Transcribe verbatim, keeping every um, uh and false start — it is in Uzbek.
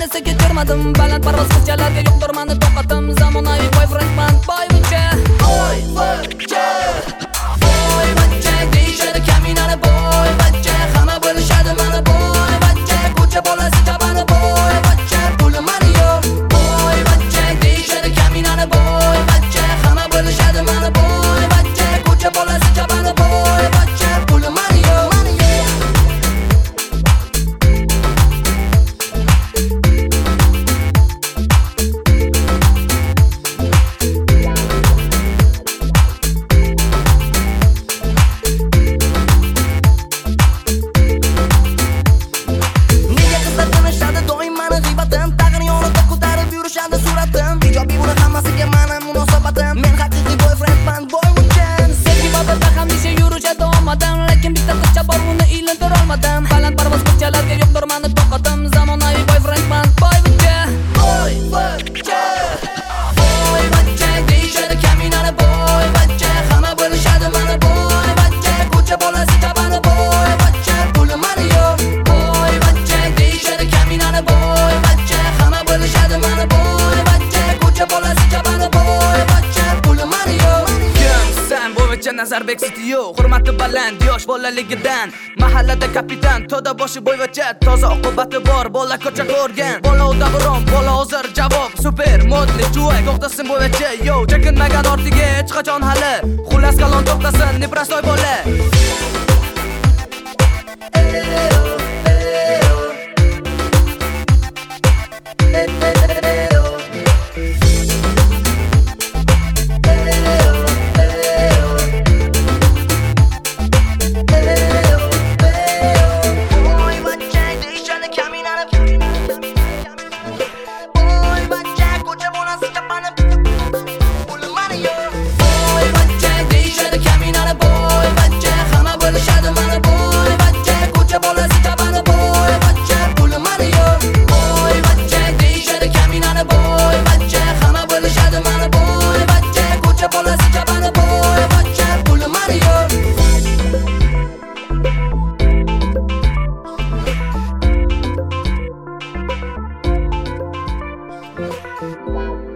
men esa kechirmadim. Baland parvoz qizchalarga yo'qdir meni toqatim. Zamonaviy boyfriendman boyvachcha. Boyvachcha boyvachcha deyishadi kaminani boyvachcha. Hamma bilishadi meni boyvachcha. Ko'cha bolasi tabani boyvachcha. Pulim mani yo'q boyvachcha deyishadi kaminani boyvachcha. Hamma bilishadi meni boyvachcha. Ko'cha bolasi tabani boyvachcha. Pulim mani yo'q. Lekin bitta qizcha bor uni iylantira olmadim. Baland parvoz qizchalarga yo'qdir meni toqatim. Zamonaviy boyfriendman boyvachcha. Boyvachcha boyvachcha deyishadi kaminani boyvachcha. Hamma bilishadi meni boyvachcha. Ko'cha bolasi tabani boyvachcha. Pulim mani yo'q boyvachcha deyishadi kaminani boyvachcha. Hamma bilishadi meni boyvachcha. Ko'cha bolasi tabani boyvachcha. Pulim mani yo'q. Sen boyvachcha Nazarbek City yo'q. Hurmati baland yosh bolaligidan. Mahallada kapitan, to'da boshi boyvachcha. Toza oqibati bor, bola ko'cha ko'rgan. Bola davron, bola hozir javob. Super modli joy, to'xtasin boyvachcha. Yo, chekinmagan ortiga hech qachon hali. Xullas qalon to'xtasin, neprastoy bola. We'll be right back.